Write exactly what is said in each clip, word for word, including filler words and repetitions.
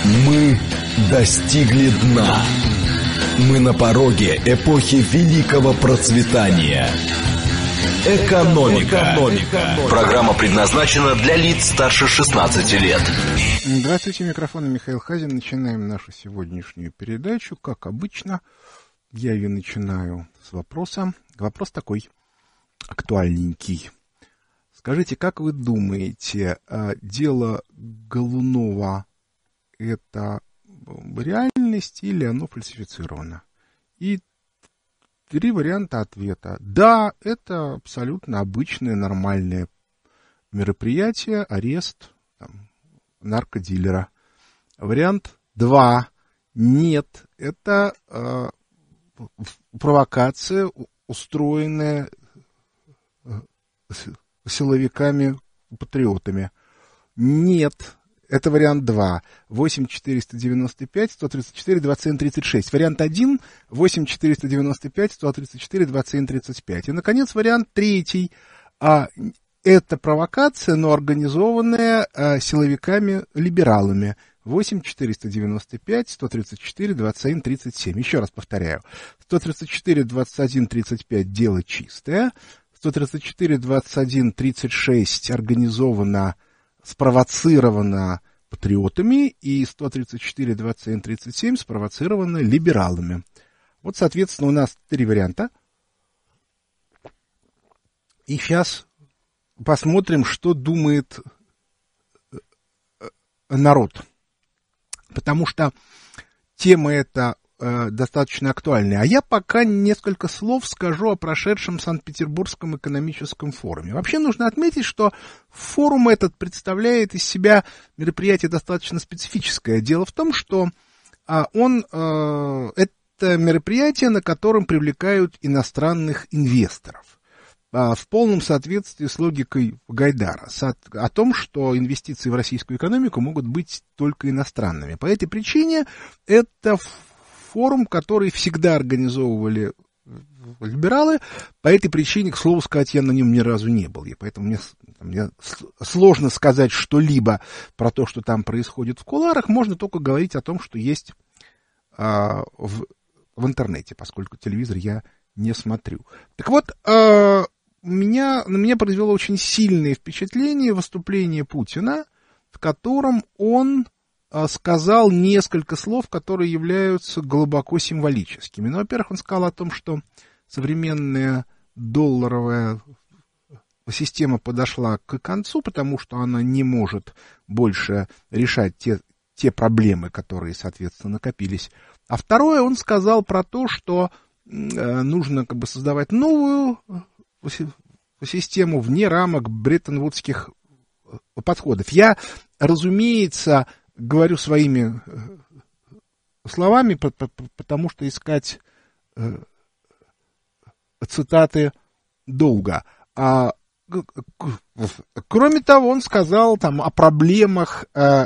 Мы достигли дна. Мы на пороге эпохи великого процветания. Экономика. Экономика. Программа предназначена для лиц старше шестнадцати лет. Здравствуйте, микрофон Михаил Хазин. Начинаем нашу сегодняшнюю передачу. Как обычно, я ее начинаю с вопроса. Вопрос такой, актуальненький. Скажите, как вы думаете, дело Голунова — это реальность или оно фальсифицировано? И три варианта ответа. Да, это абсолютно обычное, нормальное мероприятие, арест там, наркодилера. Вариант два. Нет, это э, провокация, устроенная силовиками-патриотами. Нет, это вариант два. восемь четыреста девяносто пять сто тридцать четыре двадцать семь тридцать шесть. Вариант один. восемь четыреста девяносто пять сто тридцать четыре двадцать семь тридцать пять. И, наконец, вариант третий. А, это провокация, но организованная а, силовиками-либералами. восемь четыреста девяносто пять сто тридцать четыре двадцать семь тридцать семь. Еще раз повторяю. сто тридцать четыре двадцать один тридцать пять дело чистое. сто тридцать четыре двадцать один тридцать шесть организовано, спровоцировано патриотами, и сто тридцать четыре двадцать семь тридцать семь спровоцировано либералами. Вот, соответственно, у нас три варианта. И сейчас посмотрим, что думает народ. Потому что тема эта э, достаточно актуальная. А я пока несколько слов скажу о прошедшем Санкт-Петербургском экономическом форуме. Вообще нужно отметить, что форум этот представляет из себя мероприятие достаточно специфическое. Дело в том, что э, он, э, это мероприятие, на котором привлекают иностранных инвесторов. В полном соответствии с логикой Гайдара, о том, что инвестиции в российскую экономику могут быть только иностранными. По этой причине это форум, который всегда организовывали либералы. По этой причине, к слову сказать, я на нем ни разу не был. И поэтому мне, мне сложно сказать что-либо про то, что там происходит в кулуарах. Можно только говорить о том, что есть а, в, в интернете, поскольку телевизор я не смотрю. Так вот, а, Меня, на меня произвело очень сильное впечатление выступление Путина, в котором он а, сказал несколько слов, которые являются глубоко символическими. Ну, во-первых, он сказал о том, что современная долларовая система подошла к концу, потому что она не может больше решать те, те проблемы, которые, соответственно, накопились. А второе, он сказал про то, что э, нужно как бы создавать новую систему вне рамок бреттон-вудских подходов. Я, разумеется, говорю своими словами, потому что искать цитаты долго. А, кроме того, он сказал там о проблемах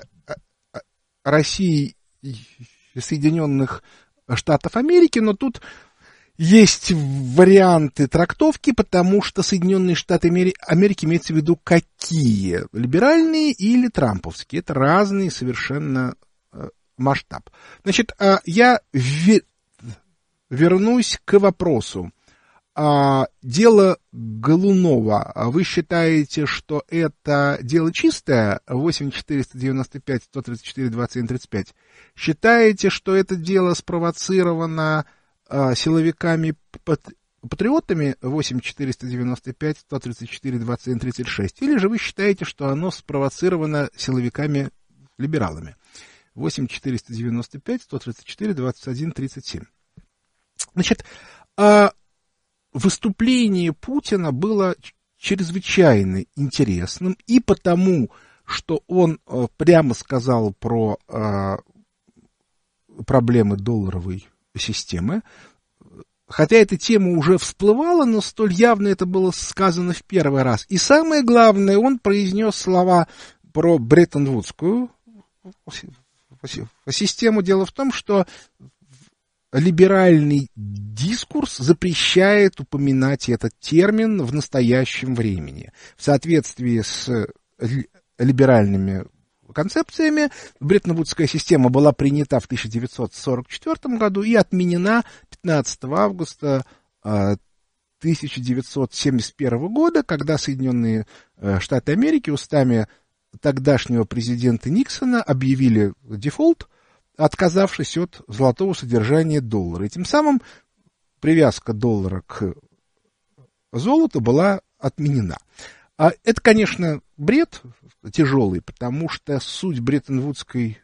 России и Соединенных Штатов Америки, но тут есть варианты трактовки, потому что Соединенные Штаты Америки имеется в виду какие? Либеральные или трамповские? Это разный совершенно э, масштаб. Значит, э, я ве- вернусь к вопросу. А, дело Голунова. Вы считаете, что это дело чистое? восемь четыреста девяносто пять сто тридцать четыре двадцать семь тридцать пять. Считаете, что это дело спровоцировано силовиками-патриотами? восемь четыреста девяносто пять сто тридцать четыре двадцать семь тридцать шесть. Или же вы считаете, что оно спровоцировано силовиками-либералами? восемь четыреста девяносто пять сто тридцать четыре двадцать один тридцать семь. Значит, выступление Путина было чрезвычайно интересным и потому, что он прямо сказал про проблемы долларовой системы. Хотя эта тема уже всплывала, но столь явно это было сказано в первый раз. И самое главное, он произнес слова про бреттон-вудскую систему. Дело в том, что либеральный дискурс запрещает упоминать этот термин в настоящем времени. В соответствии с либеральными концепциями. Бреттон-Вудская система была принята в тысяча девятьсот сорок четвёртом году и отменена пятнадцатого августа тысяча девятьсот семьдесят первого года, когда Соединенные Штаты Америки устами тогдашнего президента Никсона объявили дефолт, отказавшись от золотого содержания доллара. И тем самым привязка доллара к золоту была отменена. А это, конечно, бред тяжелый, потому что суть Бреттон-Вудской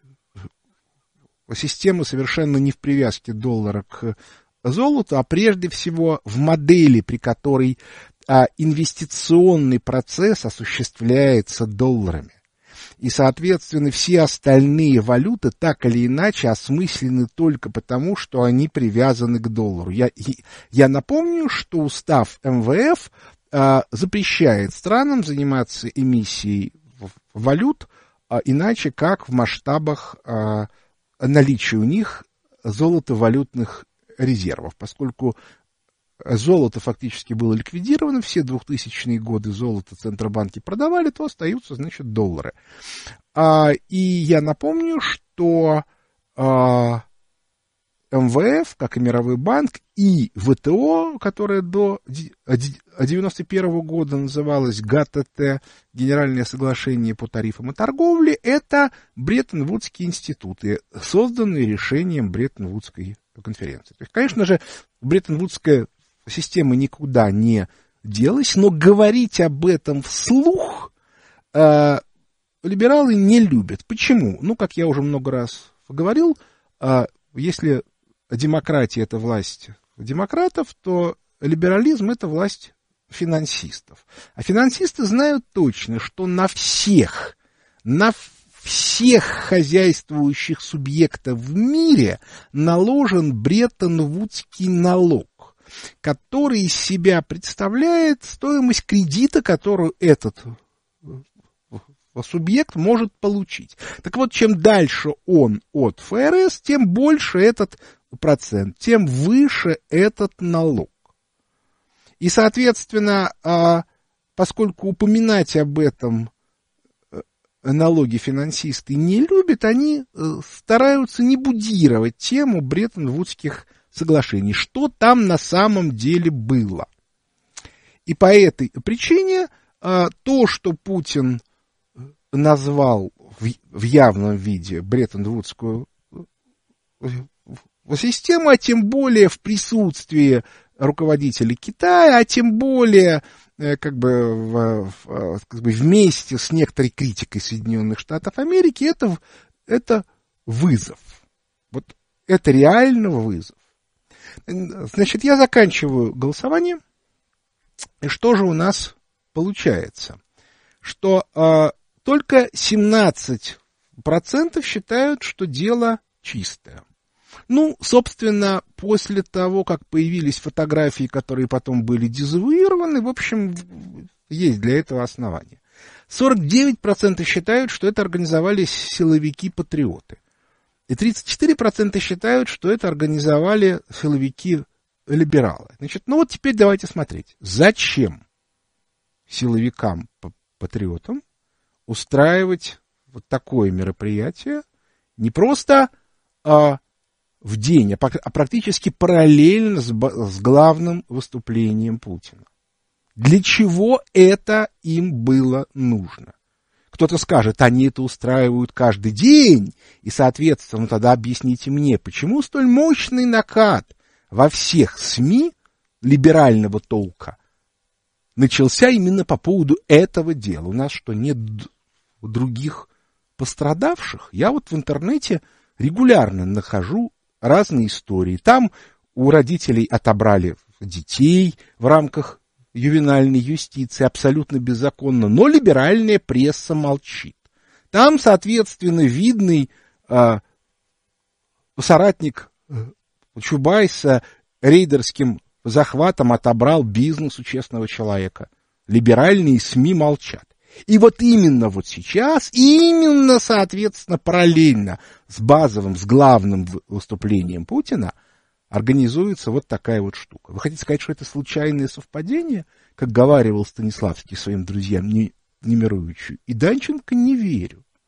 системы совершенно не в привязке доллара к золоту, а прежде всего в модели, при которой а, инвестиционный процесс осуществляется долларами. И, соответственно, все остальные валюты так или иначе осмыслены только потому, что они привязаны к доллару. Я, я напомню, что устав эм вэ эф а, запрещает странам заниматься эмиссией валют, а, иначе как в масштабах а, наличия у них золотовалютных резервов, поскольку золото фактически было ликвидировано, все двухтысячные годы золото центробанки продавали, то остаются, значит, доллары. А, и я напомню, что а, эм вэ эф, как и Мировой банк, и вэ тэ о, которое до девяносто первого года называлось гэ а тэ тэ, Генеральное соглашение по тарифам и торговле, это Бреттон-Вудские институты, созданные решением Бреттон-Вудской конференции. То есть, конечно же, Бреттон-Вудская система никуда не делась, но говорить об этом вслух э, либералы не любят. Почему? Ну, как я уже много раз говорил, э, если демократия — это власть демократов, то либерализм — это власть финансистов. А финансисты знают точно, что на всех, на всех хозяйствующих субъектов в мире наложен Бреттон-Вудский налог, который из себя представляет стоимость кредита, которую этот субъект может получить. Так вот, чем дальше он от эф эр эс, тем больше этот процент, тем выше этот налог. И, соответственно, поскольку упоминать об этом налоги финансисты не любят, они стараются не будировать тему Бреттон-Вудских соглашений, что там на самом деле было. И по этой причине то, что Путин назвал в явном виде Бреттон-Вудскую систему, а тем более в присутствии руководителей Китая, а тем более как бы, в, в, как бы вместе с некоторой критикой Соединенных Штатов Америки, это, это вызов. Вот это реально вызов. Значит, я заканчиваю голосование. И что же у нас получается? Что э, только семнадцать процентов считают, что дело чистое. Ну, собственно, после того, как появились фотографии, которые потом были дезавуированы, в общем, есть для этого основания. сорок девять процентов считают, что это организовали силовики-патриоты. И тридцать четыре процента считают, что это организовали силовики-либералы. Значит, ну вот теперь давайте смотреть. Зачем силовикам-патриотам устраивать вот такое мероприятие? Не просто а, в день, а практически параллельно с, с главным выступлением Путина. Для чего это им было нужно? Кто-то скажет, они это устраивают каждый день, и, соответственно, тогда объясните мне, почему столь мощный накат во всех СМИ либерального толка начался именно по поводу этого дела. У нас что, нет других пострадавших? Я вот в интернете регулярно нахожу разные истории. Там у родителей отобрали детей в рамках ювенальной юстиции, абсолютно беззаконно, но либеральная пресса молчит. Там, соответственно, видный э, соратник Чубайса рейдерским захватом отобрал бизнес у честного человека. Либеральные СМИ молчат. И вот именно вот сейчас, именно, соответственно, параллельно с базовым, с главным выступлением Путина организуется вот такая вот штука. Вы хотите сказать, что это случайное совпадение, как говаривал Станиславский своим друзьям Немировичу и Данченко? Не верю.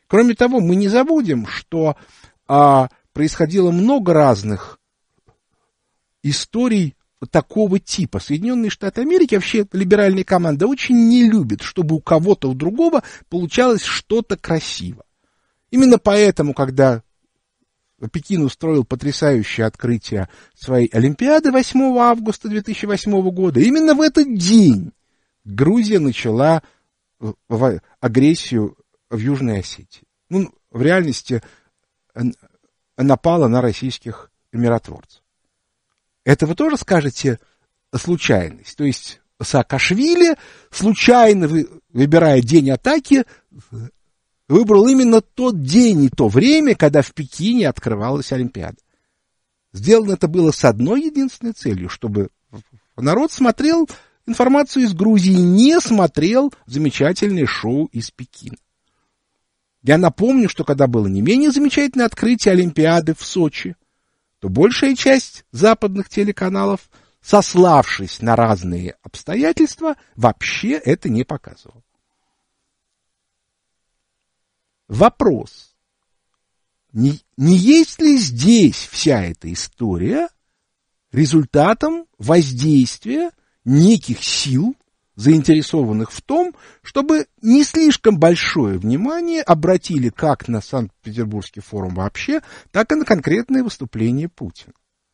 Кроме того, мы не забудем, что а, происходило много разных историй такого типа. Соединенные Штаты Америки, вообще либеральная команда, очень не любит, чтобы у кого-то, у другого получалось что-то красиво. Именно поэтому, когда Пекин устроил потрясающее открытие своей Олимпиады восьмого августа две тысячи восьмого года, именно в этот день Грузия начала агрессию в Южной Осетии. Ну, в реальности напала на российских миротворцев. Это вы тоже скажете случайность? То есть Саакашвили, случайно выбирая день атаки, выбрал именно тот день и то время, когда в Пекине открывалась Олимпиада. Сделано это было с одной единственной целью, чтобы народ смотрел информацию из Грузии, не смотрел замечательное шоу из Пекина. Я напомню, что когда было не менее замечательное открытие Олимпиады в Сочи, то большая часть западных телеканалов, сославшись на разные обстоятельства, вообще это не показывала. Вопрос. Не, не есть ли здесь вся эта история результатом воздействия неких сил, заинтересованных в том, чтобы не слишком большое внимание обратили как на Санкт-Петербургский форум вообще, так и на конкретные выступления Путина?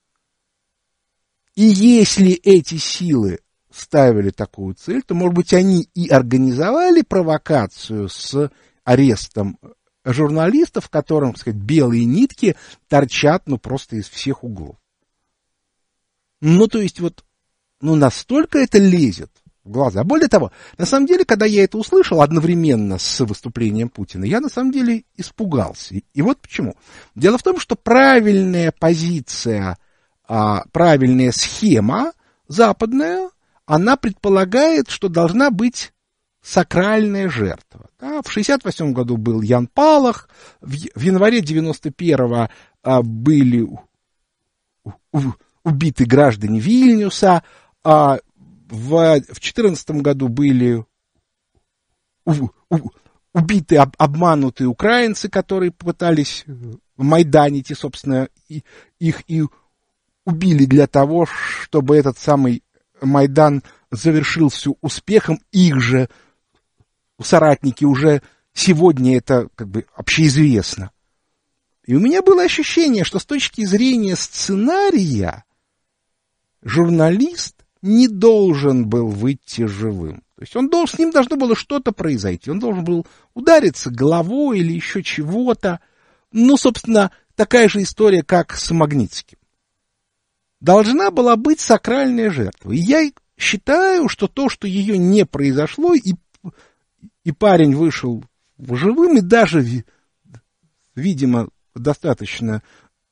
И если эти силы ставили такую цель, то, может быть, они и организовали провокацию с арестом журналистов, в котором, так сказать, белые нитки торчат, ну, просто из всех углов. Ну, то есть, вот, ну, настолько это лезет в глаза. Более того, на самом деле, когда я это услышал одновременно с выступлением Путина, я на самом деле испугался. И вот почему. Дело в том, что правильная позиция, а, правильная схема западная, она предполагает, что должна быть сакральная жертва. Да, в шестьдесят восьмом году был Ян Палах, в, в январе девяносто первого а, были у, у, убиты граждане Вильнюса, а в две тысячи четырнадцатом году были у, у, убиты, об, обманутые украинцы, которые попытались майданить, и, собственно, и, их и убили для того, чтобы этот самый Майдан завершился успехом. Их же соратники уже сегодня это как бы общеизвестно. И у меня было ощущение, что с точки зрения сценария журналист не должен был выйти живым. То есть он должен, с ним должно было что-то произойти. Он должен был удариться головой или еще чего-то. Ну, собственно, такая же история, как с Магнитским. Должна была быть сакральная жертва. И я считаю, что то, что ее не произошло, и, и парень вышел живым, и даже, видимо, достаточно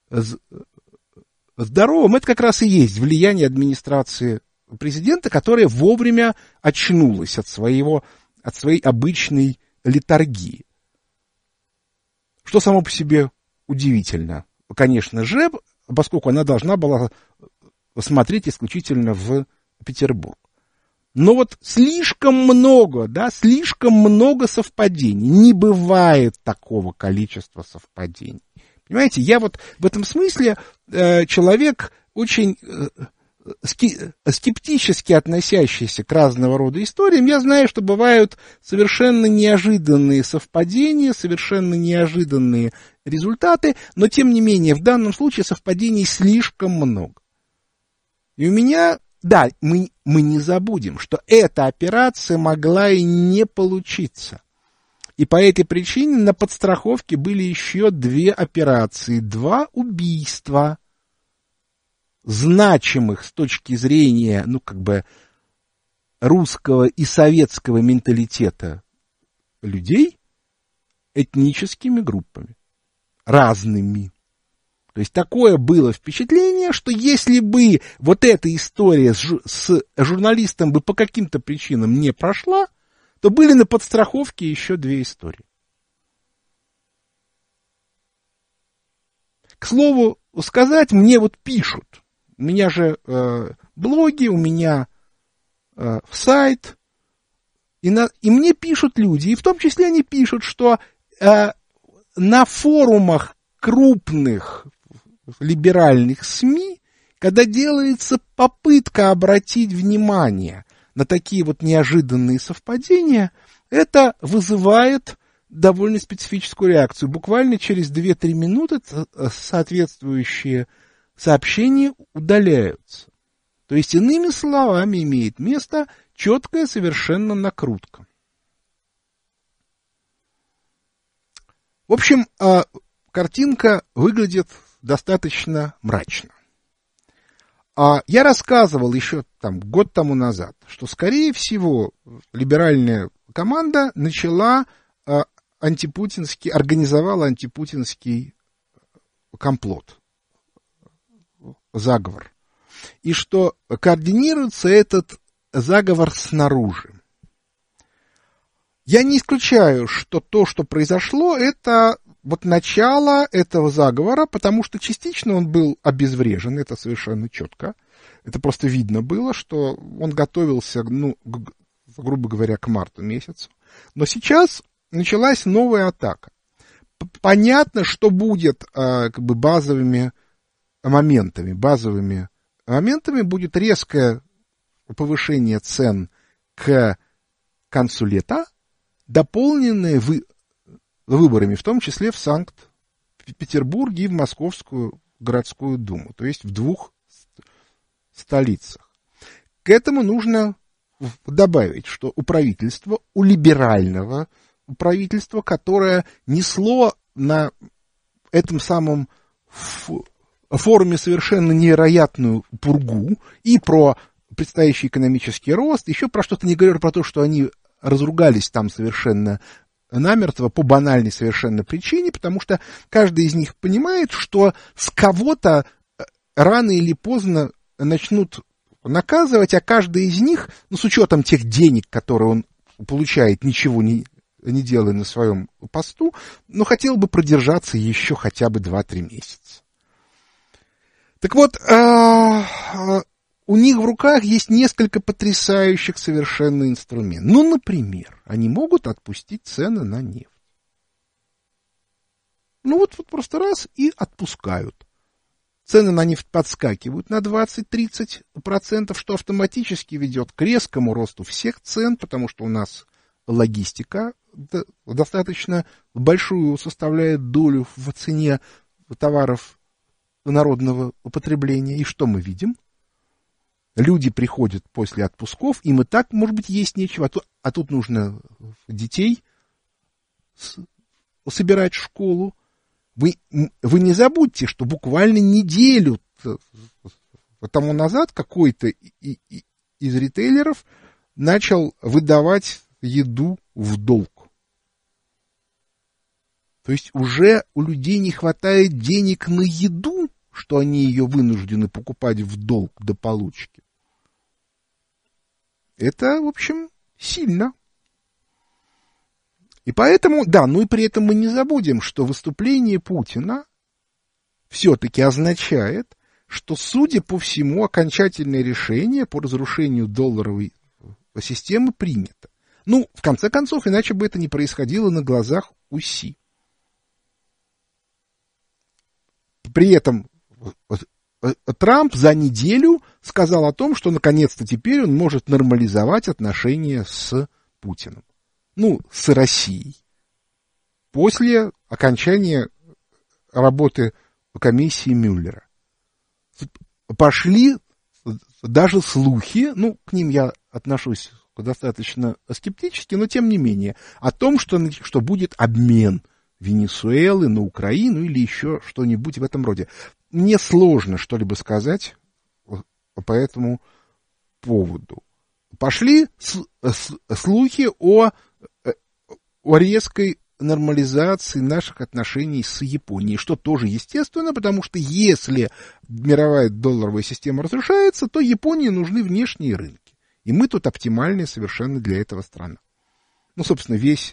здоровым, это как раз и есть влияние администрации президента, которая вовремя очнулась от своего, от своей обычной летаргии. Что само по себе удивительно. Конечно же, поскольку она должна была смотреть исключительно в Петербург. Но вот слишком много, да, слишком много совпадений. Не бывает такого количества совпадений. Понимаете, я вот в этом смысле э, человек очень э, скептически относящийся к разного рода историям. Я знаю, что бывают совершенно неожиданные совпадения, совершенно неожиданные результаты, но тем не менее в данном случае совпадений слишком много. И у меня, да, мы, мы не забудем, что эта операция могла и не получиться. И по этой причине на подстраховке были еще две операции, два убийства, значимых с точки зрения, ну, как бы, русского и советского менталитета людей этническими группами, разными. То есть такое было впечатление, что если бы вот эта история с, жу- с журналистом бы по каким-то причинам не прошла, то были на подстраховке еще две истории. К слову сказать, мне вот пишут, у меня же э, блоги, у меня э, сайт, и, на, и мне пишут люди, и в том числе они пишут, что э, на форумах крупных либеральных СМИ, когда делается попытка обратить внимание на такие вот неожиданные совпадения, это вызывает довольно специфическую реакцию. Буквально через две-три минуты соответствующие сообщения удаляются. То есть, иными словами, имеет место четкая совершенно накрутка. В общем, картинка выглядит достаточно мрачно. Я рассказывал еще там, год тому назад, что, скорее всего, либеральная команда начала антипутинский, организовала антипутинский комплот, заговор. И что координируется этот заговор снаружи. Я не исключаю, что то, что произошло, это вот начало этого заговора, потому что частично он был обезврежен, это совершенно четко. Это просто видно было, что он готовился, ну, г- грубо говоря, к марту месяцу. Но сейчас началась новая атака. Понятно, что будет а, как бы базовыми моментами. Базовыми моментами будет резкое повышение цен к концу лета, дополненные вы, выборами, в том числе в Санкт-Петербурге и в Московскую городскую думу, то есть в двух столицах. К этому нужно добавить, что у правительства, у либерального правительства, которое несло на этом самом форуме совершенно невероятную пургу и про предстоящий экономический рост, еще про что-то, не говоря про то, что они разругались там совершенно намертво по банальной совершенно причине, потому что каждый из них понимает, что с кого-то рано или поздно начнут наказывать, а каждый из них, ну, с учетом тех денег, которые он получает, ничего не, не делая на своем посту, ну, хотел бы продержаться еще хотя бы два-три месяца. Так вот, у них в руках есть несколько потрясающих совершенно инструментов. Ну, например, они могут отпустить цены на нефть. Ну, вот, вот просто раз и отпускают. Цены на нефть подскакивают на двадцать-тридцать процентов, что автоматически ведет к резкому росту всех цен, потому что у нас логистика достаточно большую составляет долю в цене товаров народного употребления. И что мы видим? Люди приходят после отпусков, им и так, может быть, есть нечего, а тут, а тут нужно детей с, собирать в школу. Вы, вы не забудьте, что буквально неделю тому назад какой-то из ритейлеров начал выдавать еду в долг. То есть уже у людей не хватает денег на еду, что они ее вынуждены покупать в долг до получки. Это, в общем, сильно. И поэтому, да, ну и при этом мы не забудем, что выступление Путина все-таки означает, что, судя по всему, окончательное решение по разрушению долларовой системы принято. Ну, в конце концов, иначе бы это не происходило на глазах у Си. При этом Трамп за неделю сказал о том, что наконец-то теперь он может нормализовать отношения с Путиным. Ну, с Россией. После окончания работы комиссии Мюллера. Пошли даже слухи, ну, к ним я отношусь достаточно скептически, но тем не менее, о том, что, что будет обмен Венесуэлы на Украину или еще что-нибудь в этом роде. Мне сложно что-либо сказать по этому поводу. Пошли с, с, слухи о, о резкой нормализации наших отношений с Японией, что тоже естественно, потому что если мировая долларовая система разрушается, то Японии нужны внешние рынки. И мы тут оптимальная совершенно для этого страна. Ну, собственно, весь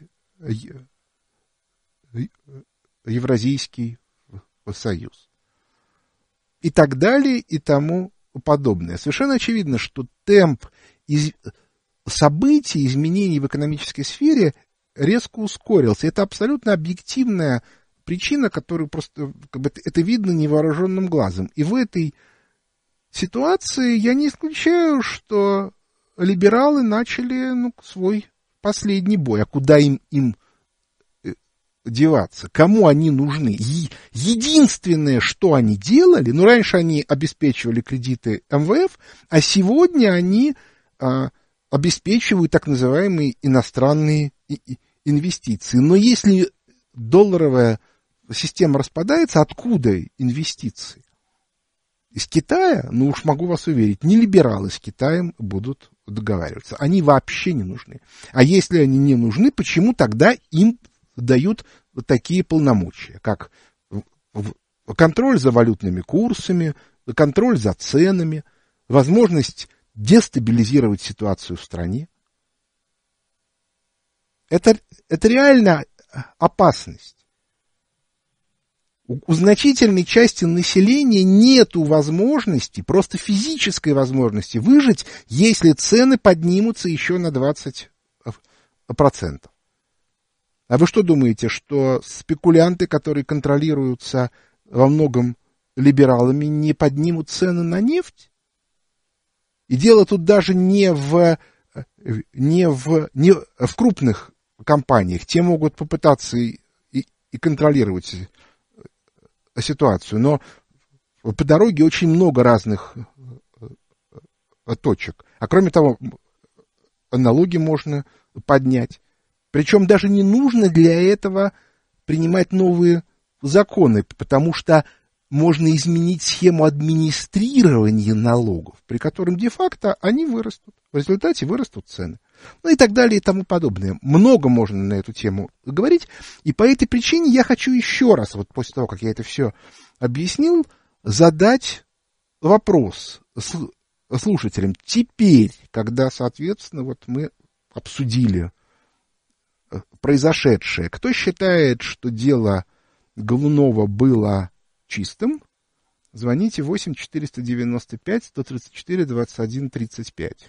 Евразийский союз. И так далее, и тому подобное. Совершенно очевидно, что темп из... событий, изменений в экономической сфере резко ускорился. Это абсолютно объективная причина, которую просто, как бы, это видно невооруженным глазом. И в этой ситуации я не исключаю, что либералы начали, ну, свой последний бой. А куда им, им деваться? Кому они нужны? Е- единственное, что они делали, ну, раньше они обеспечивали кредиты эм вэ эф, а сегодня они а, обеспечивают так называемые иностранные инвестиции. Но если долларовая система распадается, откуда инвестиции? Из Китая? Ну уж могу вас уверить, не либералы с Китаем будут договариваться. Они вообще не нужны. А если они не нужны, почему тогда им дают такие полномочия, как контроль за валютными курсами, контроль за ценами, возможность дестабилизировать ситуацию в стране? Это, это реально опасность. У, у значительной части населения нету возможности, просто физической возможности выжить, если цены поднимутся еще на двадцать процентов. А вы что думаете, что спекулянты, которые контролируются во многом либералами, не поднимут цены на нефть? И дело тут даже не в, не в, не в крупных компаниях. Те могут попытаться и, и, и контролировать ситуацию, но по дороге очень много разных точек. А кроме того, налоги можно поднять. Причем даже не нужно для этого принимать новые законы, потому что можно изменить схему администрирования налогов, при котором де-факто они вырастут. В результате вырастут цены. Ну и так далее и тому подобное. Много можно на эту тему говорить. И по этой причине я хочу еще раз, вот после того, как я это все объяснил, задать вопрос слушателям. Теперь, когда, соответственно, вот мы обсудили произошедшее, кто считает, что дело Голунова было чистым, звоните восемь четыреста девяносто пять сто тридцать четыре двадцать один тридцать пять.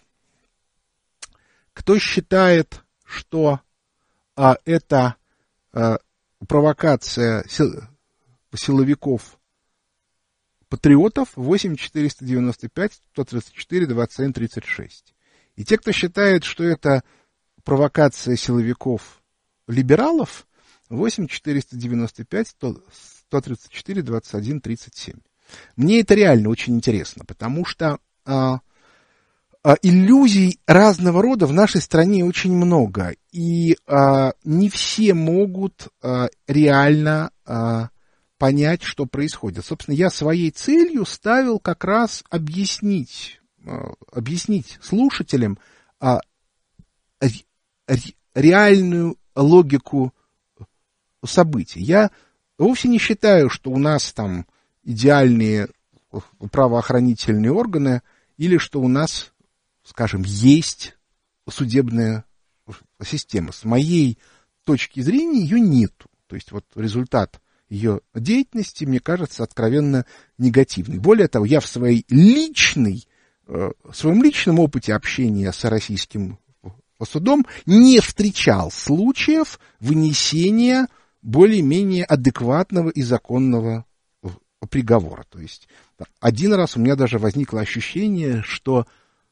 Кто считает, что а, это а, провокация сил, силовиков патриотов, восемь четыреста девяносто пять сто тридцать четыре двадцать один тридцать шесть. И те, кто считает, что это провокация силовиков либералов, восемь четыреста девяносто пять сто тридцать четыре двадцать один тридцать семь. Мне это реально очень интересно, потому что а, а, иллюзий разного рода в нашей стране очень много, и а, не все могут а, реально а, понять, что происходит. Собственно, я своей целью ставил как раз объяснить, а, объяснить слушателям а, ре, реальную логику событий. Я вовсе не считаю, что у нас там идеальные правоохранительные органы или что у нас, скажем, есть судебная система. С моей точки зрения ее нету. То есть вот результат ее деятельности, мне кажется, откровенно негативный. Более того, я в своей личной, в своем личном опыте общения с российским судом не встречал случаев вынесения более-менее адекватного и законного приговора. То есть один раз у меня даже возникло ощущение, что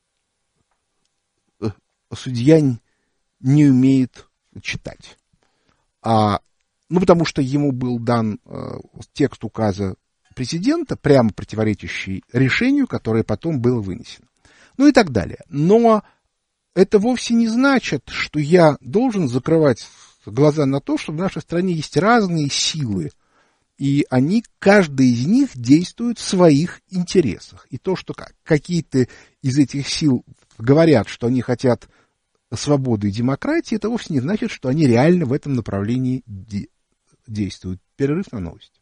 судья не умеет читать. А, ну, потому что ему был дан э, текст указа президента, прямо противоречащий решению, которое потом было вынесено. Ну и так далее. Но это вовсе не значит, что я должен закрывать глаза на то, что в нашей стране есть разные силы, и они, каждая из них действует в своих интересах. И то, что какие-то из этих сил говорят, что они хотят свободы и демократии, это вовсе не значит, что они реально в этом направлении де- действуют. Перерыв на новости.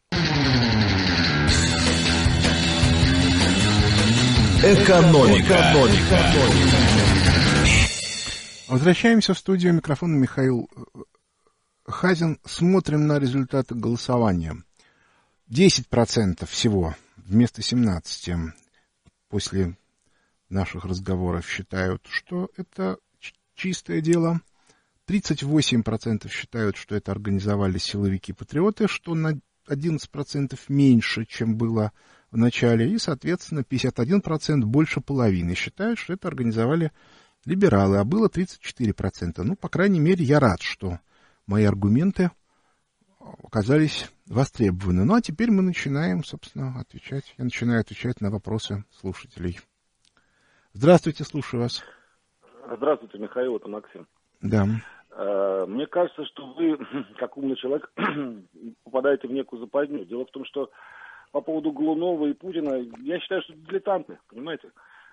Экономика. Экономика. Возвращаемся в студию. Микрофон Михаил Хазин. Смотрим на результаты голосования. десять процентов всего вместо семнадцати процентов после наших разговоров считают, что это чистое дело. тридцать восемь процентов считают, что это организовали силовики-патриоты, что на одиннадцать процентов меньше, чем было в начале. И, соответственно, пятьдесят один процент, больше половины, считают, что это организовали либералы, а было тридцать четыре процента. Ну, по крайней мере, я рад, что мои аргументы оказались востребованы. Ну, а теперь мы начинаем, собственно, отвечать. Я начинаю отвечать на вопросы слушателей. Здравствуйте, слушаю вас. Здравствуйте, Михаил, это Максим. Да. Мне кажется, что вы, как умный человек, попадаете в некую западню. Дело в том, что по поводу Голунова и Путина, я считаю, что дилетанты, понимаете.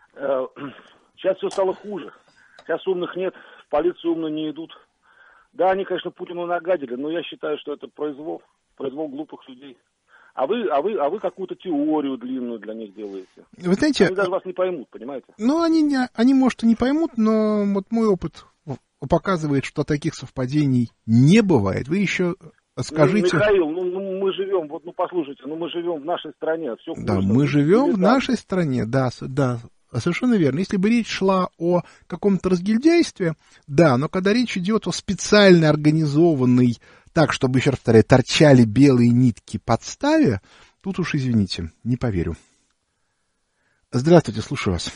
Сейчас все стало хуже. Сейчас умных нет, в полицию умно не идут. Да, они, конечно, Путину нагадили, но я считаю, что это произвол, произвол глупых людей. А вы, а вы, а вы какую-то теорию длинную для них делаете. Вы знаете, они даже вас не поймут, понимаете? Ну, они, не, они, может, и не поймут, но вот мой опыт показывает, что таких совпадений не бывает. Вы еще скажите... Ну, Михаил, ну, ну мы живем, вот, ну послушайте, ну мы живем в нашей стране. Все да, мы живем в нашей стране, да, да, совершенно верно. Если бы речь шла о каком-то разгильдяйстве, да, но когда речь идет о специально организованной, так, чтобы, еще раз повторяю, торчали белые нитки подставе, тут уж, извините, не поверю. Здравствуйте, слушаю вас.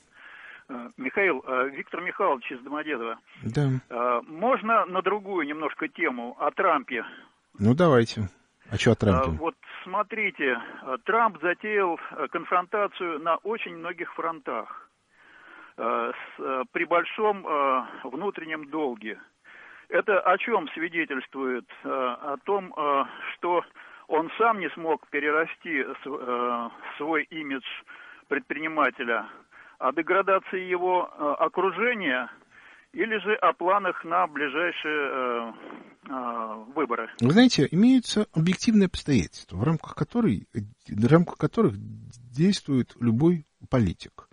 Михаил, Виктор Михайлович из Домодедово. Да. Можно на другую немножко тему о Трампе? Ну, давайте. А что о Трампе? Вот смотрите, Трамп затеял конфронтацию на очень многих фронтах при большом внутреннем долге. Это о чем свидетельствует? О том, что он сам не смог перерасти свой имидж предпринимателя, о деградации его окружения или же о планах на ближайшие выборы? Вы знаете, имеются объективные обстоятельства, в рамках, которой, в рамках которых действует любой политик.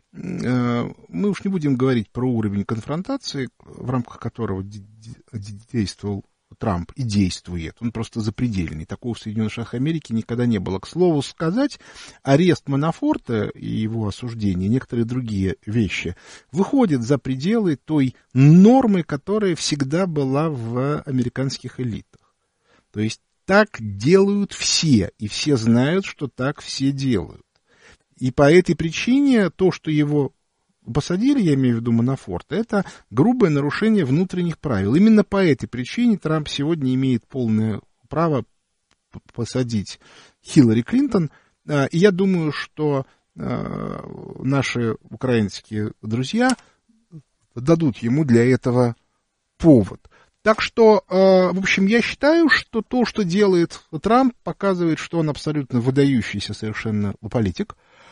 Мы уж не будем говорить про уровень конфронтации, в рамках которого действовал Трамп и действует. Он просто запредельный. Такого в Соединенных Штатах Америки никогда не было. К слову сказать, арест Манафорта и его осуждение, некоторые другие вещи, выходят за пределы той нормы, которая всегда была в американских элитах. То есть так делают все, и все знают, что так все делают. И по этой причине то, что его посадили, я имею в виду Манафорта, это грубое нарушение внутренних правил. Именно по этой причине Трамп сегодня имеет полное право посадить Хиллари Клинтон. И я думаю, что наши украинские друзья дадут ему для этого повод. Так что, в общем, я считаю, что то, что делает Трамп, показывает, что он абсолютно выдающийся совершенно политик.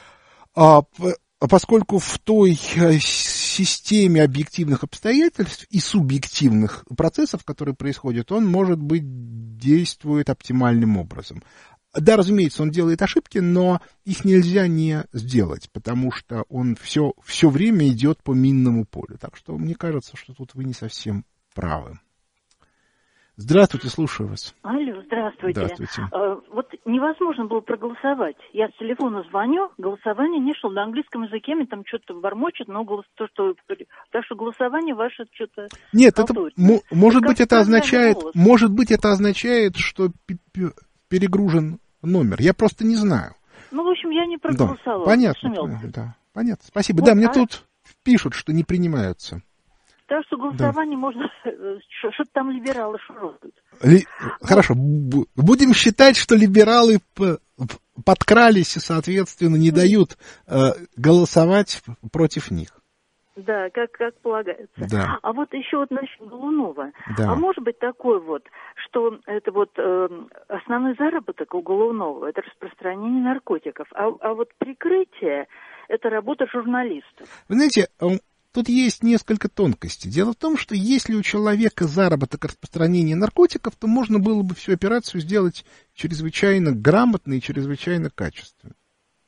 Поскольку в той системе объективных обстоятельств и субъективных процессов, которые происходят, он, может быть, действует оптимальным образом. Да, разумеется, он делает ошибки, но их нельзя не сделать, потому что он все, все время идет по минному полю. Так что мне кажется, что тут вы не совсем правы. Здравствуйте, слушаю вас. Алло, здравствуйте. Здравствуйте. А, вот невозможно было проголосовать. Я с телефона звоню, голосование не шло на английском языке, мне там что-то бормочет, но голос, то, что, так что голосование ваше что-то... Нет, это, м- может так быть, это означает, может быть, это означает, что перегружен номер. Я просто не знаю. Ну, в общем, я не проголосовала. Да, понятно, да, понятно. Спасибо. Вот, да, мне а... тут пишут, что не принимаются. Так что голосование да. можно... Что-то там либералы шуруют. Ли... Хорошо. Будем считать, что либералы подкрались и, соответственно, не дают э, голосовать против них. Да, как, как полагается. Да. А вот еще вот насчет Голунова. Да. А может быть такой вот, что это вот э, основной заработок у Голунова, это распространение наркотиков, а, а вот прикрытие – это работа журналистов. Вы знаете, тут есть несколько тонкостей. Дело в том, что если у человека заработок распространения наркотиков, то можно было бы всю операцию сделать чрезвычайно грамотно и чрезвычайно качественно.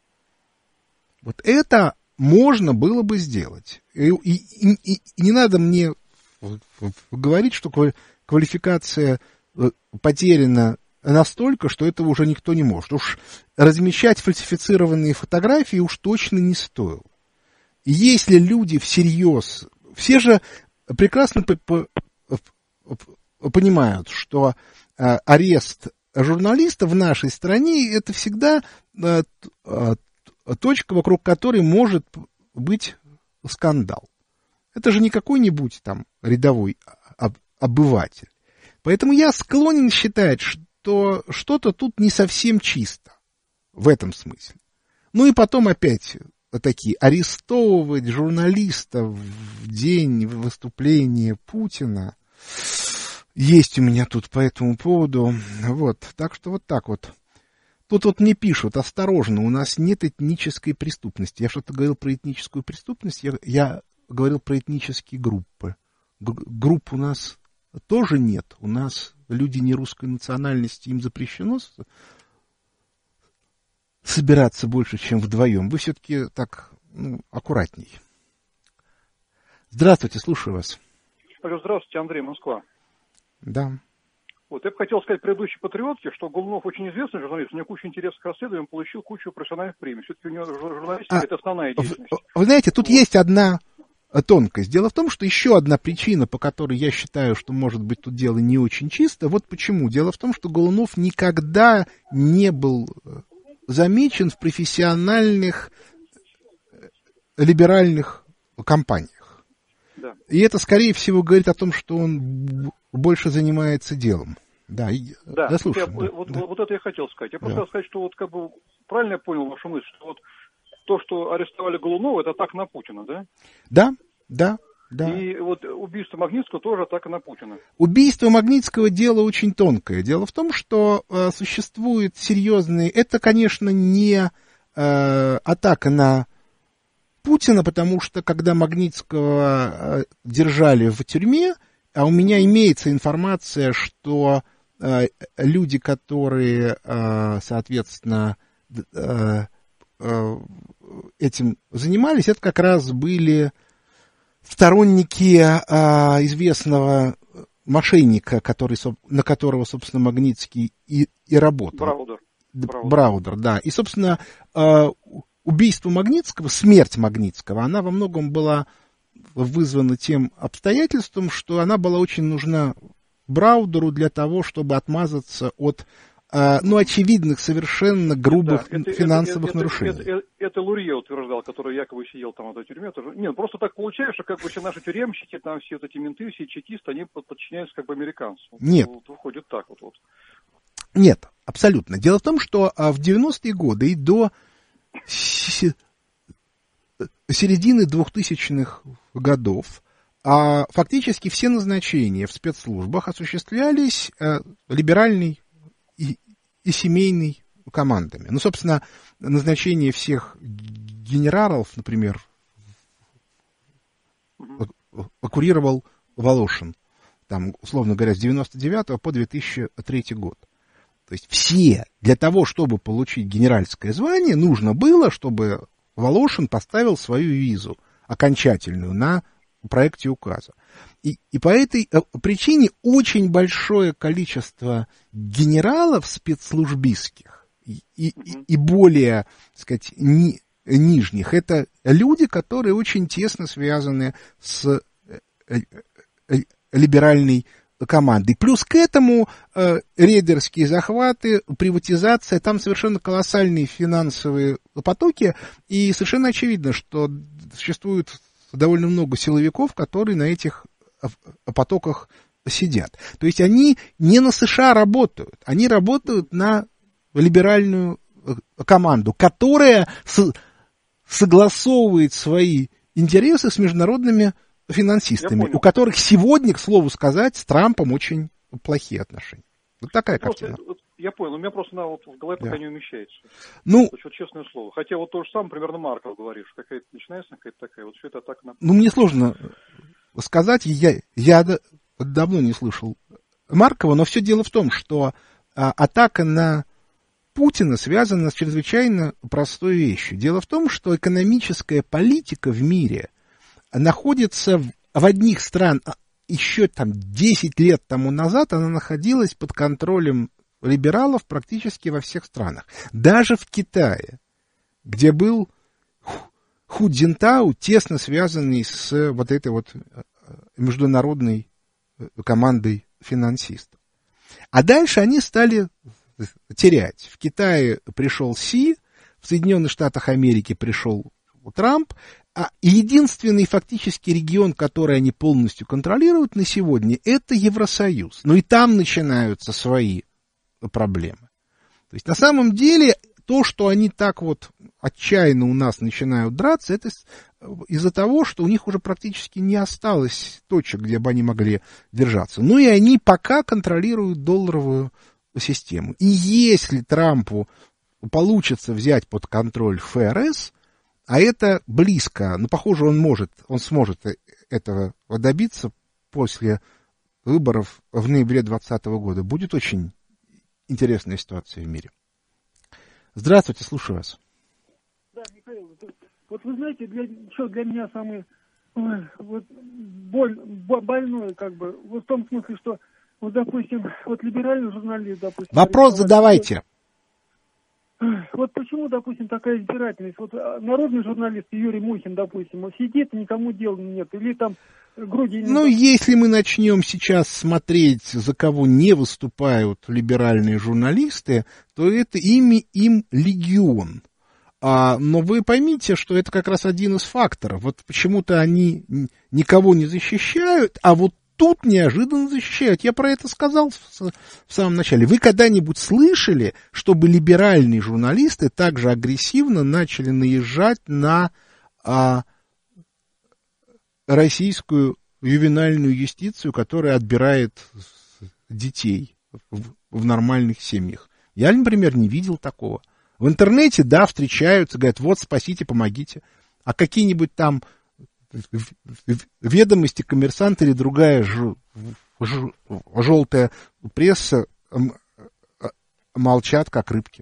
Вот это можно было бы сделать. И, и, и, и не надо мне говорить, что квалификация потеряна настолько, что этого уже никто не может. Уж размещать фальсифицированные фотографии уж точно не стоило. И если люди всерьез, все же прекрасно понимают, что арест журналиста в нашей стране это всегда точка, вокруг которой может быть скандал. Это же не какой-нибудь там рядовой обыватель. Поэтому я склонен считать, что что-то тут не совсем чисто в этом смысле. Ну и потом опять такие арестовывать журналистов в день выступления Путина. Есть у меня тут по этому поводу. Вот, так что вот так вот. Тут вот мне пишут, осторожно, у нас нет этнической преступности. Я что-то говорил про этническую преступность, я, я говорил про этнические группы. Г- групп у нас тоже нет. У нас люди не русской национальности, им запрещено собираться больше, чем вдвоем. Вы все-таки так, ну, аккуратней. Здравствуйте, слушаю вас. Алло, здравствуйте, Андрей, Москва. Да. Вот, я бы хотел сказать предыдущей патриотке, что Голунов очень известный журналист, у него куча интересных расследований, он получил кучу профессиональных премий. Все-таки у него журналистика а, это основная деятельность. Вы, вы знаете, тут вот есть одна тонкость. Дело в том, что еще одна причина, по которой я считаю, что, может быть, тут дело не очень чисто, вот почему. Дело в том, что Голунов никогда не был замечен в профессиональных либеральных компаниях. Да. И это, скорее всего, говорит о том, что он больше занимается делом. Да, да. да, слушаю, я, да, вот, да. вот это я хотел сказать. Я просто да. хотел сказать, что вот как бы правильно я понял вашу мысль, что вот то, что арестовали Голунова, это атака на Путина, да? Да, да. Да. И вот убийство Магнитского тоже атака на Путина. Убийство Магнитского дело очень тонкое. Дело в том, что э, существует серьезный... Это, конечно, не э, атака на Путина, потому что когда Магнитского э, держали в тюрьме, а у меня имеется информация, что э, люди, которые, э, соответственно, э, э, этим занимались, это как раз были сторонники а, известного мошенника, который, на которого, собственно, Магнитский и, и работал. Браудер. Браудер. Браудер, да. И, собственно, а, убийство Магнитского, смерть Магнитского, она во многом была вызвана тем обстоятельством, что она была очень нужна Браудеру для того, чтобы отмазаться от а, ну, очевидных, совершенно грубых да, это, финансовых это, нарушений. Это, это, это Лурье утверждал, который якобы сидел там в этой тюрьме. Тоже... Нет, просто так получается, что как бы все наши тюремщики, там все вот эти менты, все чекисты, они подчиняются как бы американцам. Нет. Вот, выходит так вот, вот. Нет, абсолютно. Дело в том, что а, в девяностые годы и до с... середины двухтысячных годов а, фактически все назначения в спецслужбах осуществлялись а, либеральной И, и семейной командами. Ну, собственно, назначение всех генералов, например, курировал Волошин, там, условно говоря, с девяносто девятого по две тысячи третий год. То есть все, для того, чтобы получить генеральское звание, нужно было, чтобы Волошин поставил свою визу окончательную на проекте указа. И, и по этой причине очень большое количество генералов спецслужбистских и, и, и более, так сказать, ни, нижних, это люди, которые очень тесно связаны с либеральной командой. Плюс к этому э, рейдерские захваты, приватизация, там совершенно колоссальные финансовые потоки, и совершенно очевидно, что существует довольно много силовиков, которые на этих потоках сидят. То есть они не на США работают, они работают на либеральную команду, которая с, согласовывает свои интересы с международными финансистами, у которых сегодня, к слову сказать, с Трампом очень плохие отношения. Вот такая просто, картина. Вот, я понял, у меня просто на, вот, в голове да. пока не умещается. Ну, вот, вот честное слово. Хотя вот то же самое, примерно, Марков говоришь. Какая-то начинается, какая-то такая. Вот все это так на... Ну, мне сложно сказать. Я, я давно не слышал Маркова, но все дело в том, что а, атака на Путина связана с чрезвычайно простой вещью. Дело в том, что экономическая политика в мире находится в, в одних странах. Еще там десять лет тому назад она находилась под контролем либералов практически во всех странах. Даже в Китае, где был Ху Цзиньтао, тесно связанный с вот этой вот международной командой финансистов. А дальше они стали терять. В Китае пришел Си, в Соединенных Штатах Америки пришел Трамп, а единственный фактически регион, который они полностью контролируют на сегодня, это Евросоюз. Но и там начинаются свои проблемы. То есть на самом деле то, что они так вот отчаянно у нас начинают драться, это из-за того, что у них уже практически не осталось точек, где бы они могли держаться. Ну и они пока контролируют долларовую систему. И если Трампу получится взять под контроль эф эр эс, а это близко, но похоже он может, он сможет этого добиться после выборов в ноябре двадцатого года, будет очень интересная ситуация в мире. Здравствуйте, слушаю вас. Да, Михаил, вот вы знаете, для, что для меня самый ой, вот боль, больной, как бы, вот в том смысле, что, вот, допустим, вот либеральный журналист, допустим... Вопрос задавайте. Вот почему, допустим, такая избирательность? Вот народный журналист Юрий Мухин, допустим, он сидит, никому дела нет, или там груди... Ну, если мы начнем сейчас смотреть, за кого не выступают либеральные журналисты, то это ими им легион. А, но вы поймите, что это как раз один из факторов. Вот почему-то они никого не защищают, а вот тут неожиданно защищают. Я про это сказал в, в самом начале. Вы когда-нибудь слышали, чтобы либеральные журналисты также агрессивно начали наезжать на а, российскую ювенальную юстицию, которая отбирает детей в, в нормальных семьях? Я, например, не видел такого. В интернете, да, встречаются, говорят, вот, спасите, помогите. А какие-нибудь там ведомости, Коммерсант или другая ж, ж, желтая пресса молчат, как рыбки.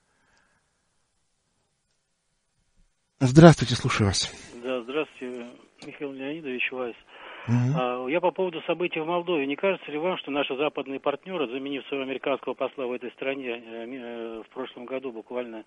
Здравствуйте, слушаю вас. Да, здравствуйте, Михаил Леонидович Вайс. Угу. Я по поводу событий в Молдове. Не кажется ли вам, что наши западные партнеры, заменив своего американского посла в этой стране в прошлом году, буквально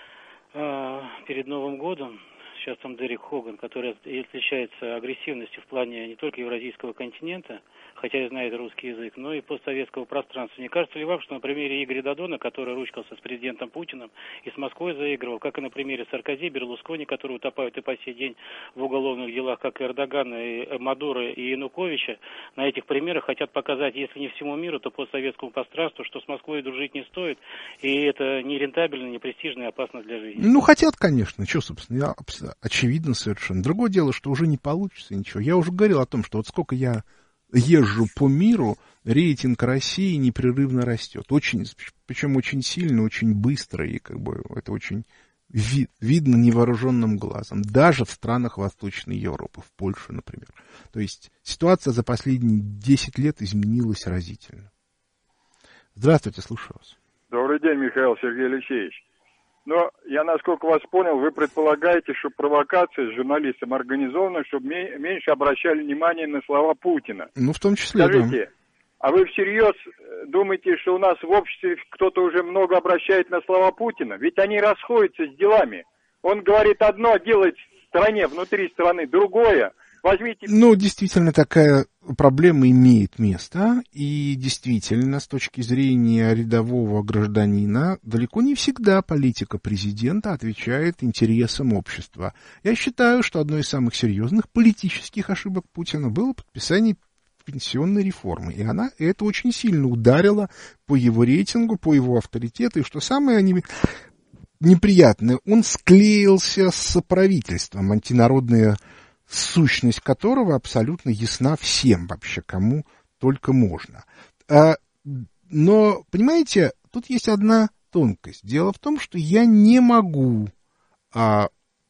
перед Новым годом, сейчас там Дерек Хоган, который отличается агрессивностью в плане не только евразийского континента, хотя и знает русский язык, но и постсоветского пространства. Не кажется ли вам, что на примере Игоря Додона, который ручкался с президентом Путиным и с Москвой заигрывал, как и на примере Саркози, Берлускони, которые утопают и по сей день в уголовных делах, как и Эрдогана, и Мадуро, и Януковича, на этих примерах хотят показать, если не всему миру, то постсоветскому пространству, что с Москвой дружить не стоит, и это не рентабельно, не престижно и опасно для жизни. Ну, хотят, конечно. Что, собственно, я, очевидно совершенно. Другое дело, что уже не получится ничего. Я уже говорил о том, что вот сколько я езжу по миру, рейтинг России непрерывно растет. Очень, причем очень сильно, очень быстро, и как бы это очень ви- видно невооруженным глазом. Даже в странах Восточной Европы, в Польше, например. То есть ситуация за последние десять лет изменилась разительно. Здравствуйте, слушаю вас. Добрый день, Михаил Сергей Алексеевич. Но я, насколько вас понял, вы предполагаете, что провокация с журналистом организована, чтобы меньше обращали внимание на слова Путина. Ну, в том числе, Скажите, да. А вы всерьез думаете, что у нас в обществе кто-то уже много обращает на слова Путина? Ведь они расходятся с делами. Он говорит одно, делает в стране, внутри страны другое. Возьмите... Ну, действительно, такая проблема имеет место, и действительно, с точки зрения рядового гражданина, далеко не всегда политика президента отвечает интересам общества. Я считаю, что одной из самых серьезных политических ошибок Путина было подписание пенсионной реформы, и она это очень сильно ударило по его рейтингу, по его авторитету, и что самое неприятное, он склеился с правительством, антинародная сущность которого абсолютно ясна всем вообще, кому только можно. А, но, понимаете, тут есть одна тонкость. Дело в том, что я не могу а,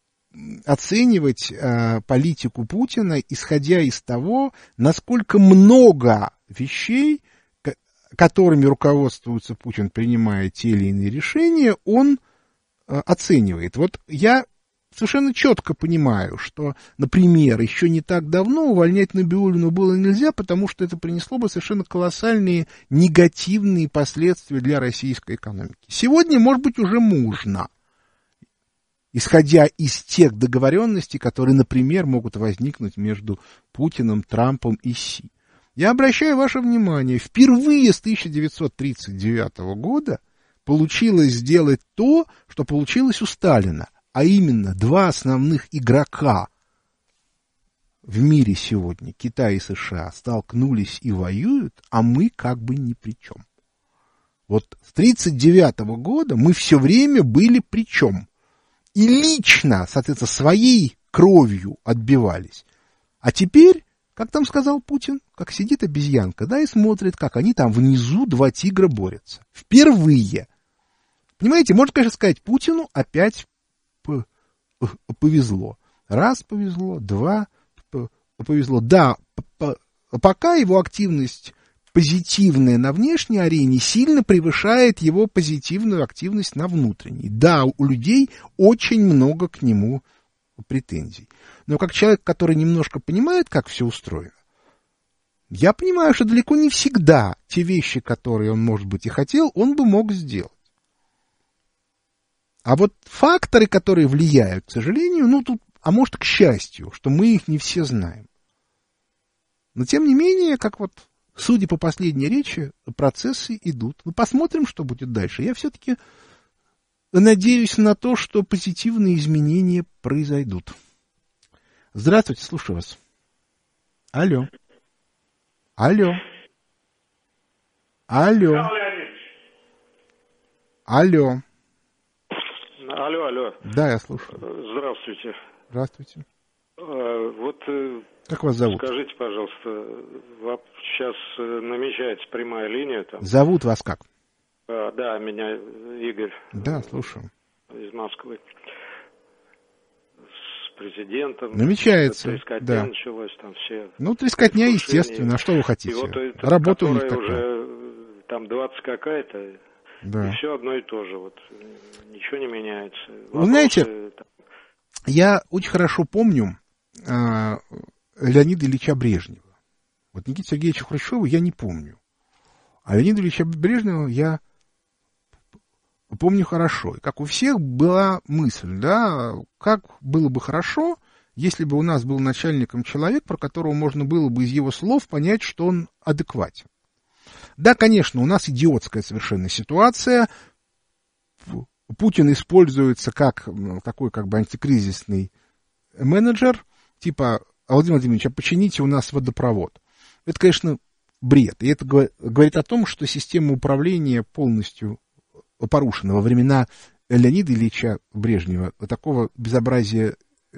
оценивать а, политику Путина, исходя из того, насколько много вещей, к- которыми руководствуется Путин, принимая те или иные решения, он а, оценивает. Вот я совершенно четко понимаю, что, например, еще не так давно увольнять Набиуллину было нельзя, потому что это принесло бы совершенно колоссальные негативные последствия для российской экономики. Сегодня, может быть, уже можно, исходя из тех договоренностей, которые, например, могут возникнуть между Путиным, Трампом и Си. Я обращаю ваше внимание, впервые с тысяча девятьсот тридцать девятого года получилось сделать то, что получилось у Сталина, а именно два основных игрока в мире сегодня, Китай и США, столкнулись и воюют, а мы как бы ни при чем. Вот с тридцать девятого года мы все время были при чем. И лично, соответственно, своей кровью отбивались. А теперь, как там сказал Путин, как сидит обезьянка, да, и смотрит, как они там внизу два тигра борются. Впервые. Понимаете, можно, конечно, сказать, Путину опять повезло. Раз повезло, два повезло. Да, пока его активность позитивная на внешней арене сильно превышает его позитивную активность на внутренней. Да, у людей очень много к нему претензий. Но как человек, который немножко понимает, как все устроено, я понимаю, что далеко не всегда те вещи, которые он, может быть, и хотел, он бы мог сделать. А вот факторы, которые влияют, к сожалению, ну тут, а может, к счастью, что мы их не все знаем. Но, тем не менее, как вот, судя по последней речи, процессы идут. Ну, посмотрим, что будет дальше. Я все-таки надеюсь на то, что позитивные изменения произойдут. Здравствуйте, слушаю вас. Алло. Алло. Алло. Алло. Алло, алло. Да, я слушаю. Здравствуйте. Здравствуйте. А, вот как вас зовут? Скажите, пожалуйста, сейчас намечается прямая линия там. Зовут вас как? А, да, меня Игорь. Да, слушаю. Из Москвы. С президентом. Намечается. Трескотня да. началась там все. Ну, трескотня, естественно. А что вы хотите? Вот Работа у них такая. Уже там двадцать какая-то. Да. И все одно и то же. Вот ничего не меняется. Вопросы, вы знаете, там... я очень хорошо помню а, Леонида Ильича Брежнева. Вот Никиту Сергеевича Хрущева я не помню. А Леонида Ильича Брежнева я помню хорошо. И как у всех была мысль, да, как было бы хорошо, если бы у нас был начальником человек, про которого можно было бы из его слов понять, что он адекватен. Да, конечно, у нас идиотская совершенно ситуация. Путин используется как такой как бы антикризисный менеджер, типа, Владимир Владимирович, а почините у нас водопровод. Это, конечно, бред. И это говорит о том, что система управления полностью порушена. Во времена Леонида Ильича Брежнева такого безобразия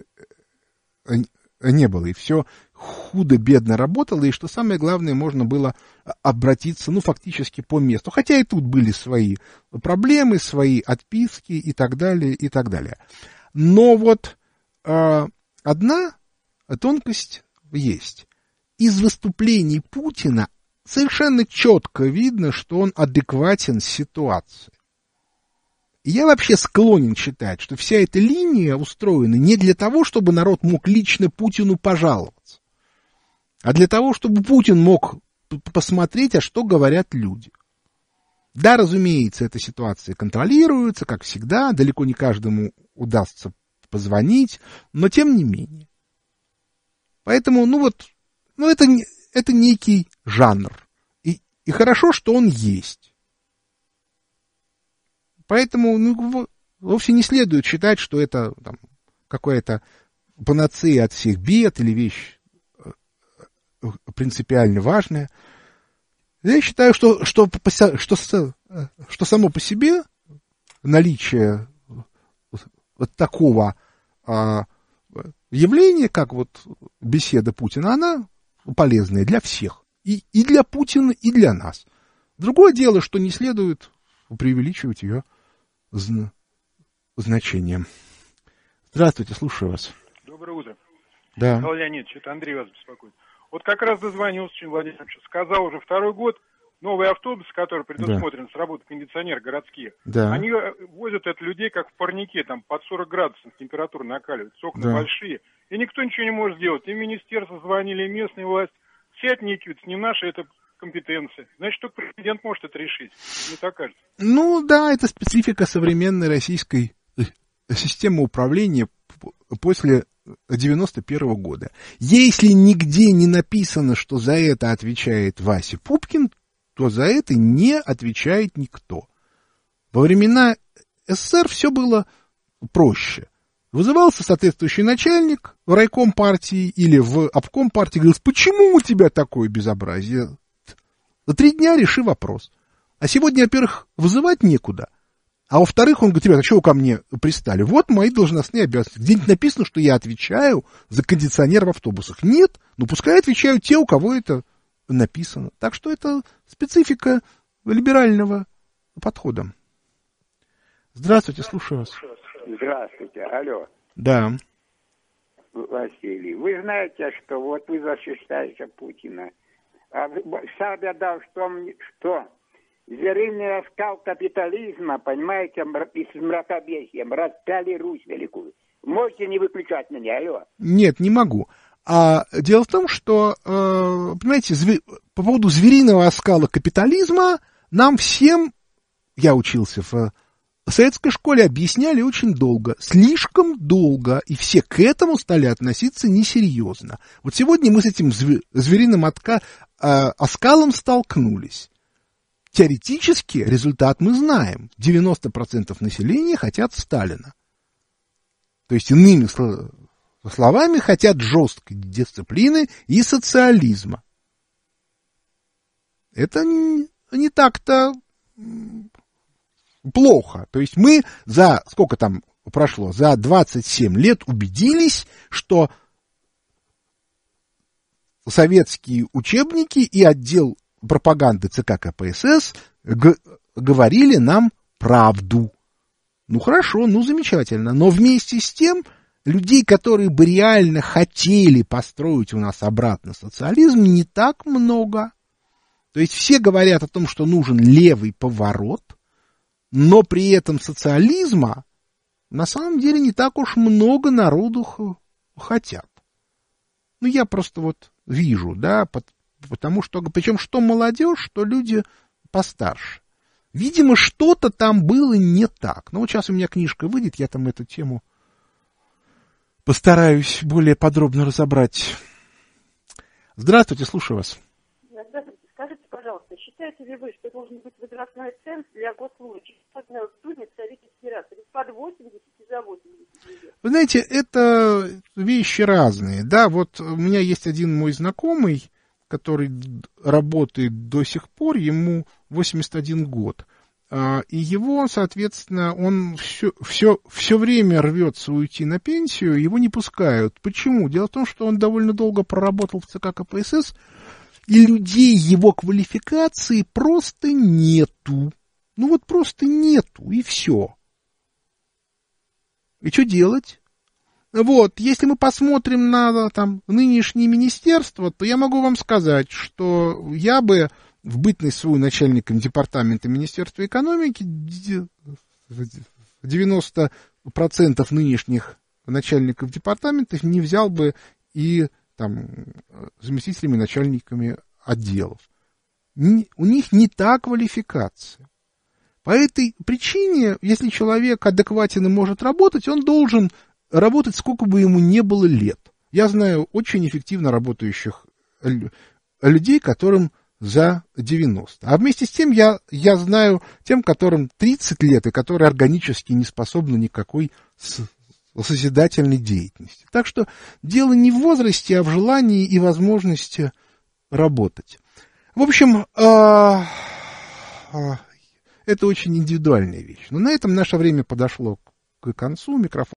не было. И все худо-бедно работало. И что самое главное, можно было обратиться, ну, фактически по месту. Хотя и тут были свои проблемы, свои отписки и так далее, и так далее. Но вот э, одна тонкость есть. Из выступлений Путина совершенно четко видно, что он адекватен ситуации. И я вообще склонен считать, что вся эта линия устроена не для того, чтобы народ мог лично Путину пожаловаться, а для того, чтобы Путин мог посмотреть, а что говорят люди. Да, разумеется, эта ситуация контролируется, как всегда, далеко не каждому удастся позвонить, но тем не менее. Поэтому, ну вот, ну это, это некий жанр. И, и хорошо, что он есть. Поэтому ну, вовсе не следует считать, что это там, какая-то панацея от всех бед или вещь принципиально важная. Я считаю, что, что, что, что само по себе наличие вот такого а, явления, как вот беседа Путина, она полезная для всех. И, и для Путина, и для нас. Другое дело, что не следует преувеличивать ее зн- значение. Здравствуйте, слушаю вас. Доброе утро. Да. Михаил Леонидович, это Андрей вас беспокоит. Вот как раз дозвонился очень Владимир Ильич. Сказал уже второй год, новые автобусы, которые предусмотрены, да. с работы кондиционер городские, да. они возят от людей как в парнике, там под сорок градусов температура накаливается, окна да. большие, и никто ничего не может сделать. И в министерство звонили, и местная власть. Все отнекиваются, не наши это компетенции. Значит, только президент может это решить. Мне так кажется. Ну да, это специфика современной российской системы управления после девяносто первого года. Если нигде не написано, что за это отвечает Вася Пупкин, то за это не отвечает никто. Во времена СССР все было проще. Вызывался соответствующий начальник в райком партии или в обком партии, говорил, почему у тебя такое безобразие? За три дня реши вопрос. А сегодня, во-первых, вызывать некуда. А во-вторых, он говорит, ребята, а что вы ко мне пристали? Вот мои должностные обязанности. Где-нибудь написано, что я отвечаю за кондиционер в автобусах. Нет, ну пускай отвечают те, у кого это написано. Так что это специфика либерального подхода. Здравствуйте, слушаю вас. Здравствуйте, алло. Да. Василий, вы знаете, что вот вы защищаете Путина. А вся беда в том, что звериный оскал капитализма, понимаете, и с мракобесием распяли Русь великую. Можете не выключать меня, алло? Нет, не могу. А дело в том, что, э, понимаете, зве... по поводу звериного оскала капитализма нам всем, я учился в советской школе, объясняли очень долго, слишком долго, и все к этому стали относиться несерьезно. Вот сегодня мы с этим зве... звериным отка... э, оскалом столкнулись. Теоретически результат мы знаем. девяносто процентов населения хотят Сталина. То есть, иными словами, хотят жесткой дисциплины и социализма. Это не, не так-то плохо. То есть, мы за, сколько там прошло, за двадцать семь лет убедились, что советские учебники и отдел пропаганды ЦК КПСС г- говорили нам правду. Ну хорошо, ну замечательно. Но вместе с тем, людей, которые бы реально хотели построить у нас обратно социализм, не так много. То есть все говорят о том, что нужен левый поворот, но при этом социализма на самом деле не так уж много народу х- хотят. Ну я просто вот вижу, да, под Потому что, причем, что молодежь, что люди постарше. Видимо, что-то там было не так. Ну, вот сейчас у меня книжка выйдет, я там эту тему постараюсь более подробно разобрать. Здравствуйте, слушаю вас. Здравствуйте. Скажите, пожалуйста, считаете ли вы, что должен быть возрастной ценз для госслужащих? Студент Совета Федерации под восемьдесят и за восемьдесят. Вы знаете, это вещи разные. Да, вот у меня есть один мой знакомый, который работает до сих пор, ему восемьдесят один год. И его, соответственно, он все, все, все время рвется уйти на пенсию, его не пускают. Почему? Дело в том, что он довольно долго проработал в ЦК КПСС, и людей его квалификации просто нету. Ну вот просто нету, и все. И что делать? Вот, если мы посмотрим на там, нынешнее министерство, то я могу вам сказать, что я бы в бытность свою начальником департамента Министерства экономики девяносто процентов нынешних начальников департаментов не взял бы и там, заместителями начальниками отделов. Не, у них не та квалификация. По этой причине, если человек адекватен и может работать, он должен работать, сколько бы ему не было лет. Я знаю очень эффективно работающих людей, которым за девяносто. А вместе с тем я, я знаю тем, которым тридцать лет, и которые органически не способны никакой созидательной деятельности. Так что дело не в возрасте, а в желании и возможности работать. В общем, это очень индивидуальная вещь. Но на этом наше время подошло к концу. Микрофон